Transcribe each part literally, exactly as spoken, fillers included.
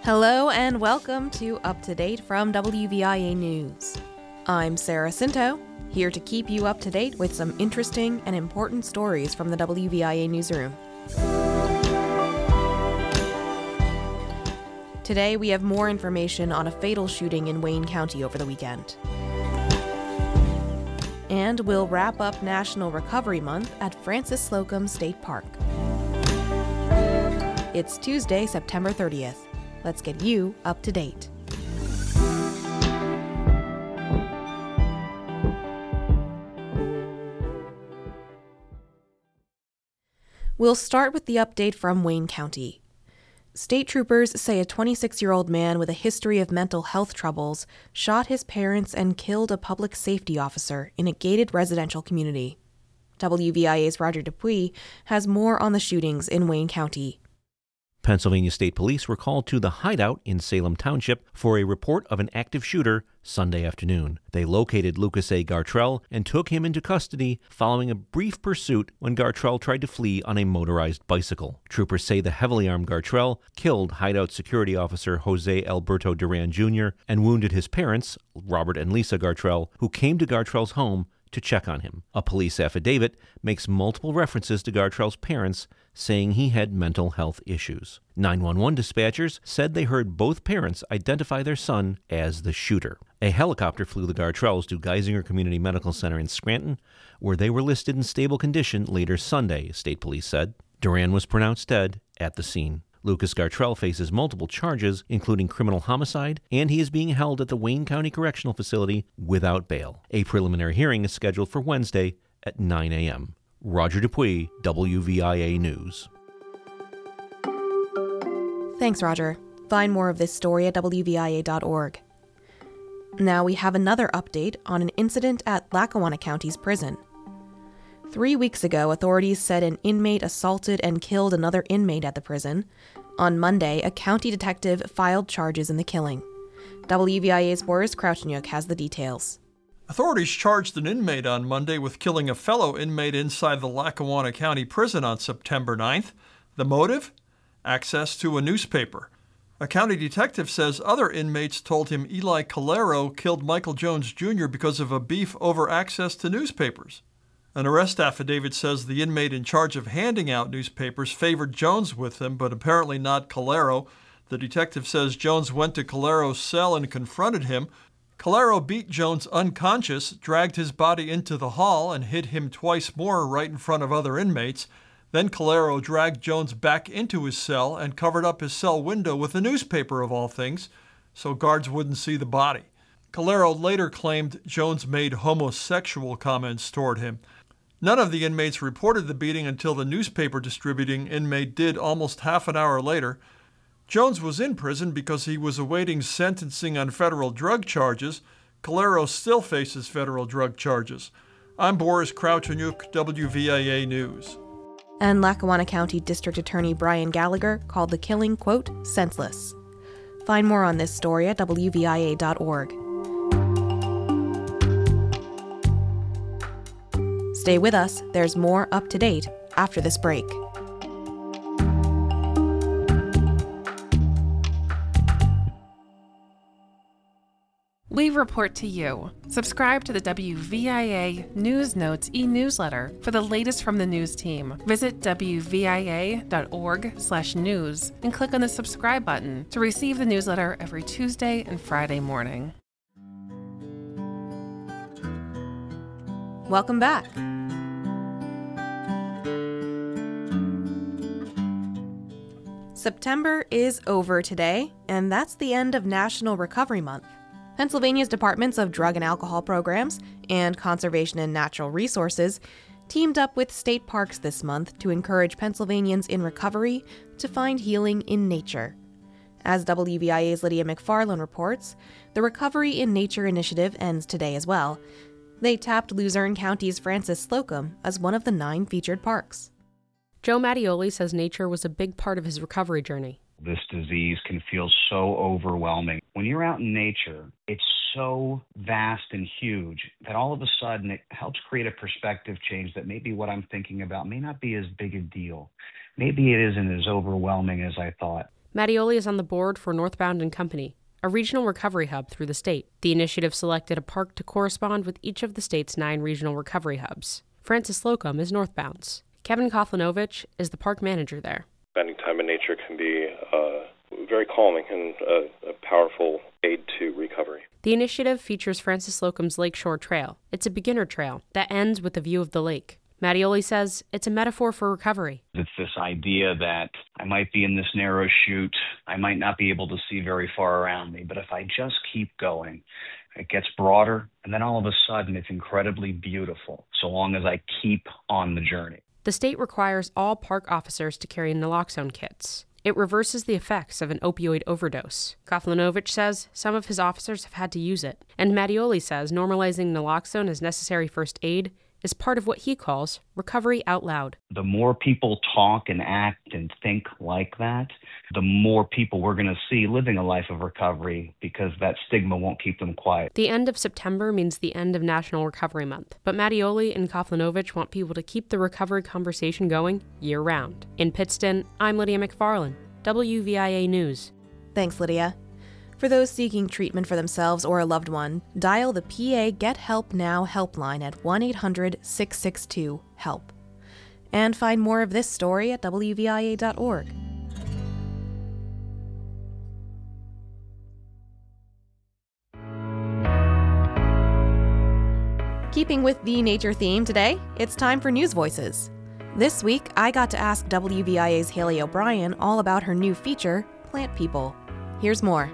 Hello and welcome to Up to Date from W V I A News. I'm Sarah Cinto, here to keep you up to date with some interesting and important stories from the W V I A newsroom. Today we have more information on a fatal shooting in Wayne County over the weekend. And we'll wrap up National Recovery Month at Francis Slocum State Park. It's Tuesday, September thirtieth. Let's get you up to date. We'll start with the update from Wayne County. State troopers say a twenty-six-year-old man with a history of mental health troubles shot his parents and killed a public safety officer in a gated residential community. W V I A's Roger Dupuis has more on the shootings in Wayne County. Pennsylvania State Police were called to the hideout in Salem Township for a report of an active shooter Sunday afternoon. They located Lucas A. Gartrell and took him into custody following a brief pursuit when Gartrell tried to flee on a motorized bicycle. Troopers say the heavily armed Gartrell killed hideout security officer Jose Alberto Duran Junior and wounded his parents, Robert and Lisa Gartrell, who came to Gartrell's home to check on him. A police affidavit makes multiple references to Gartrell's parents, saying he had mental health issues. nine one one dispatchers said they heard both parents identify their son as the shooter. A helicopter flew the Gartrells to Geisinger Community Medical Center in Scranton, where they were listed in stable condition later Sunday, state police said. Duran was pronounced dead at the scene. Lucas Gartrell faces multiple charges, including criminal homicide, and he is being held at the Wayne County Correctional Facility without bail. A preliminary hearing is scheduled for Wednesday at nine a.m. Roger Dupuis, W V I A News. Thanks, Roger. Find more of this story at W V I A dot org. Now we have another update on an incident at Lackawanna County's prison. Three weeks ago, authorities said an inmate assaulted and killed another inmate at the prison. On Monday, a county detective filed charges in the killing. W V I A's Boris Krauchniuk has the details. Authorities charged an inmate on Monday with killing a fellow inmate inside the Lackawanna County Prison on September ninth. The motive? Access to a newspaper. A county detective says other inmates told him Eli Calero killed Michael Jones Junior because of a beef over access to newspapers. An arrest affidavit says the inmate in charge of handing out newspapers favored Jones with them, but apparently not Calero. The detective says Jones went to Calero's cell and confronted him. Calero beat Jones unconscious, dragged his body into the hall, and hit him twice more right in front of other inmates. Then Calero dragged Jones back into his cell and covered up his cell window with a newspaper of all things, so guards wouldn't see the body. Calero later claimed Jones made homosexual comments toward him. None of the inmates reported the beating until the newspaper distributing inmate did almost half an hour later. Jones was in prison because he was awaiting sentencing on federal drug charges. Calero still faces federal drug charges. I'm Boris Krauchniuk, W V I A News. And Lackawanna County District Attorney Brian Gallagher called the killing, quote, senseless. Find more on this story at W V I A dot org. Stay with us, there's more up to date after this break. We report to you. Subscribe to the W V I A News Notes e-newsletter for the latest from the news team. Visit W V I A dot org slash news and click on the subscribe button to receive the newsletter every Tuesday and Friday morning. Welcome back. September is over today, and that's the end of National Recovery Month. Pennsylvania's Departments of Drug and Alcohol Programs and Conservation and Natural Resources teamed up with state parks this month to encourage Pennsylvanians in recovery to find healing in nature. As W V I A's Lydia McFarland reports, the Recovery in Nature initiative ends today as well. They tapped Luzerne County's Francis Slocum as one of the nine featured parks. Joe Mattioli says nature was a big part of his recovery journey. This disease can feel so overwhelming. When you're out in nature, it's so vast and huge that all of a sudden it helps create a perspective change that maybe what I'm thinking about may not be as big a deal. Maybe it isn't as overwhelming as I thought. Mattioli is on the board for Northbound and Company, a regional recovery hub through the state. The initiative selected a park to correspond with each of the state's nine regional recovery hubs. Francis Slocum is Northbound's. Kevin Koflanovich is the park manager there. Spending time in nature can be uh, very calming and a, a powerful aid to recovery. The initiative features Francis Slocum's Lakeshore Trail. It's a beginner trail that ends with a view of the lake. Mattioli says it's a metaphor for recovery. It's this idea that I might be in this narrow chute, I might not be able to see very far around me, but if I just keep going, it gets broader, and then all of a sudden it's incredibly beautiful, so long as I keep on the journey. The state requires all park officers to carry naloxone kits. It reverses the effects of an opioid overdose. Koflanovich says some of his officers have had to use it, and Mattioli says normalizing naloxone as necessary first aid is part of what he calls recovery out loud. The more people talk and act and think like that, the more people we're going to see living a life of recovery, because that stigma won't keep them quiet. The end of September means the end of National Recovery Month, but Mattioli and Koflanovich want people to keep the recovery conversation going year-round. In Pittston, I'm Lydia McFarland, W V I A News. Thanks, Lydia. For those seeking treatment for themselves or a loved one, dial the P A Get Help Now helpline at one eight hundred six six two HELP. And find more of this story at W V I A dot org. Keeping with the nature theme today, it's time for News Voices. This week, I got to ask W V I A's Haley O'Brien all about her new feature, Plant People. Here's more.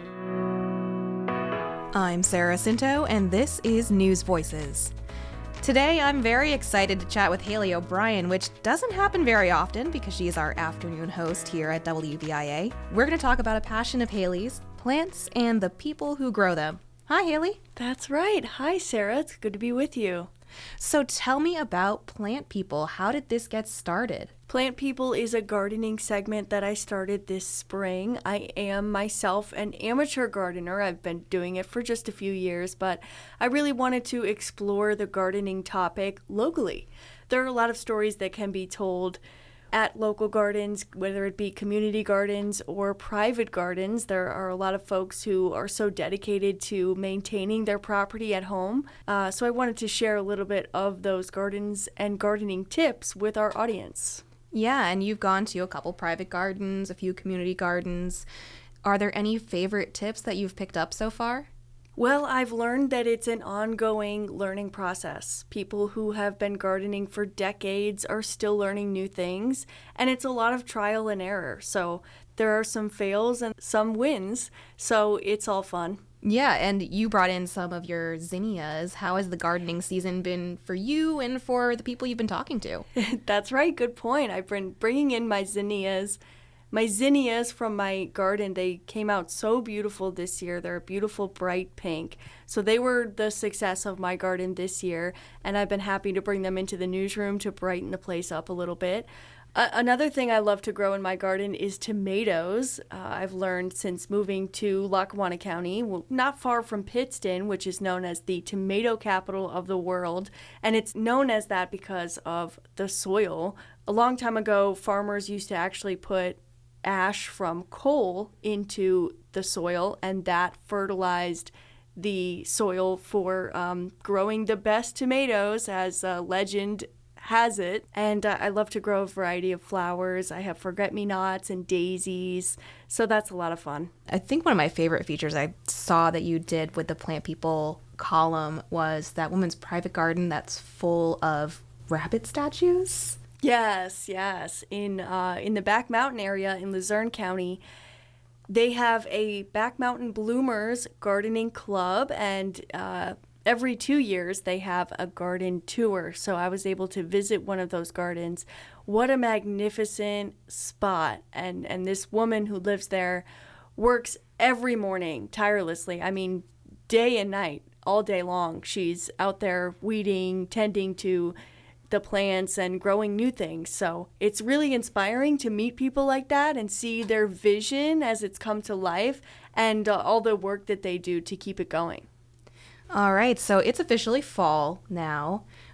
I'm Sarah Cinto, and this is News Voices. Today, I'm very excited to chat with Haley O'Brien, which doesn't happen very often because she is our afternoon host here at W V I A. We're going to talk about a passion of Haley's, plants and the people who grow them. Hi, Haley. That's right. Hi, Sarah. It's good to be with you. So tell me about Plant People. How did this get started? Plant People is a gardening segment that I started this spring. I am myself an amateur gardener. I've been doing it for just a few years, but I really wanted to explore the gardening topic locally. There are a lot of stories that can be told at local gardens, whether it be community gardens or private gardens. There are a lot of folks who are so dedicated to maintaining their property at home. Uh, so I wanted to share a little bit of those gardens and gardening tips with our audience. Yeah, and you've gone to a couple private gardens, a few community gardens. Are there any favorite tips that you've picked up so far? Well, I've learned that it's an ongoing learning process. People who have been gardening for decades are still learning new things, and it's a lot of trial and error. So there are some fails and some wins, so it's all fun. Yeah, and you brought in some of your zinnias. How has the gardening season been for you and for the people you've been talking to? That's right, good point. I've been bringing in my zinnias. My zinnias from my garden, they came out so beautiful this year. They're a beautiful bright pink. So they were the success of my garden this year, and I've been happy to bring them into the newsroom to brighten the place up a little bit. Uh, another thing I love to grow in my garden is tomatoes. Uh, I've learned since moving to Lackawanna County, well, not far from Pittston, which is known as the tomato capital of the world, and it's known as that because of the soil. A long time ago, farmers used to actually put ash from coal into the soil, and that fertilized the soil for um, growing the best tomatoes, as uh, legend has it. And uh, I love to grow a variety of flowers. I have forget-me-nots and daisies, so that's a lot of fun. I think one of my favorite features I saw that you did with the Plant People column was that woman's private garden that's full of rabbit statues. Yes, yes. In uh, in the Back Mountain area in Luzerne County, they have a Back Mountain Bloomers gardening club, and uh, every two years they have a garden tour. So I was able to visit one of those gardens. What a magnificent spot. And, and this woman who lives there works every morning tirelessly. I mean, day and night, all day long. She's out there weeding, tending to the plants and growing new things. So it's really inspiring to meet people like that and see their vision as it's come to life, and uh, all the work that they do to keep it going. All right, so it's officially fall now.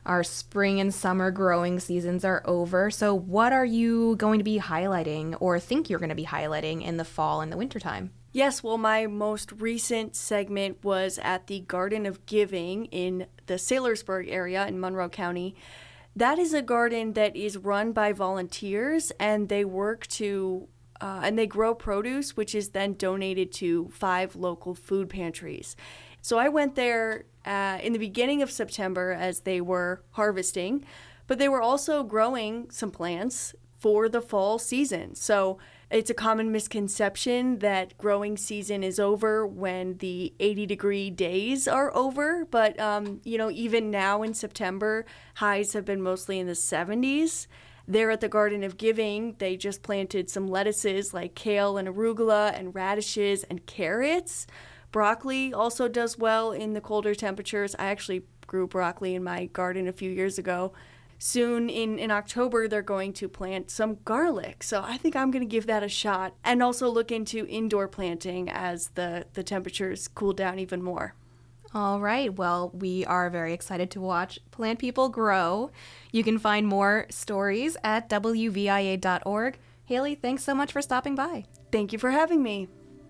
our spring and summer growing seasons are over. So what are you going to be highlighting or think you're going to be highlighting in the fall and the wintertime? Yes, well, my most recent segment was at the Garden of Giving in the Saylorsburg area in Monroe County. That is a garden that is run by volunteers, and they work to, uh, and they grow produce, which is then donated to five local food pantries. So I went there uh, in the beginning of September as they were harvesting, but they were also growing some plants for the fall season. So it's a common misconception that growing season is over when the eighty degree days are over. But, um, you know, even now in September, highs have been mostly in the seventies. There at the Garden of Giving, they just planted some lettuces like kale and arugula and radishes and carrots. Broccoli also does well in the colder temperatures. I actually grew broccoli in my garden a few years ago. Soon in, in October, they're going to plant some garlic. So I think I'm going to give that a shot and also look into indoor planting as the, the temperatures cool down even more. All right. Well, we are very excited to watch Plant People grow. You can find more stories at W V I A dot org. Haley, thanks so much for stopping by. Thank you for having me.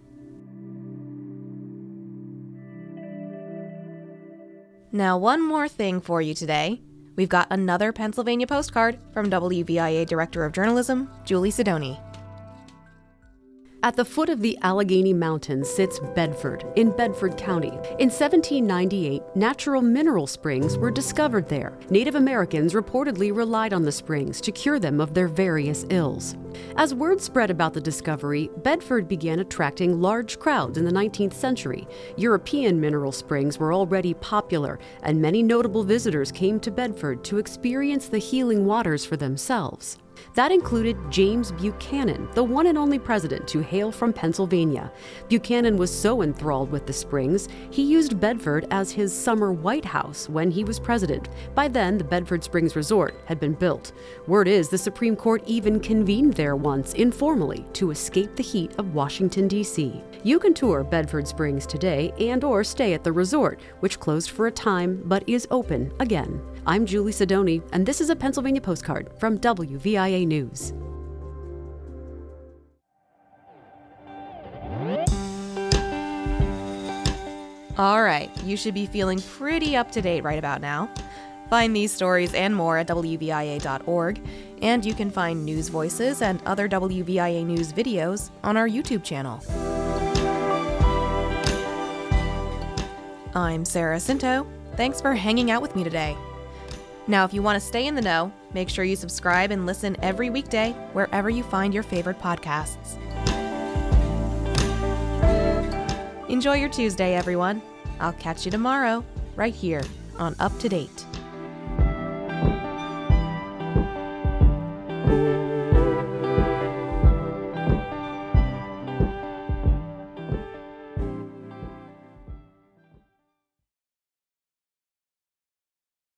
Now, one more thing for you today. We've got another Pennsylvania postcard from W V I A Director of Journalism, Julie Sidoni. At the foot of the Allegheny Mountains sits Bedford, in Bedford County. In seventeen ninety-eight, natural mineral springs were discovered there. Native Americans reportedly relied on the springs to cure them of their various ills. As word spread about the discovery, Bedford began attracting large crowds in the nineteenth century. European mineral springs were already popular, and many notable visitors came to Bedford to experience the healing waters for themselves. That included James Buchanan, the one and only president to hail from Pennsylvania. Buchanan was so enthralled with the springs, he used Bedford as his summer White House when he was president. By then, the Bedford Springs Resort had been built. Word is the Supreme Court even convened there once, informally, to escape the heat of Washington, D C. You can tour Bedford Springs today and or stay at the resort, which closed for a time but is open again. I'm Julie Sidoni, and this is a Pennsylvania postcard from W V I A News. All right, you should be feeling pretty up to date right about now. Find these stories and more at W V I A dot org, and you can find News Voices and other W V I A News videos on our YouTube channel. I'm Sarah Cinto. Thanks for hanging out with me today. Now, if you want to stay in the know, make sure you subscribe and listen every weekday wherever you find your favorite podcasts. Enjoy your Tuesday, everyone. I'll catch you tomorrow, right here on Up to Date.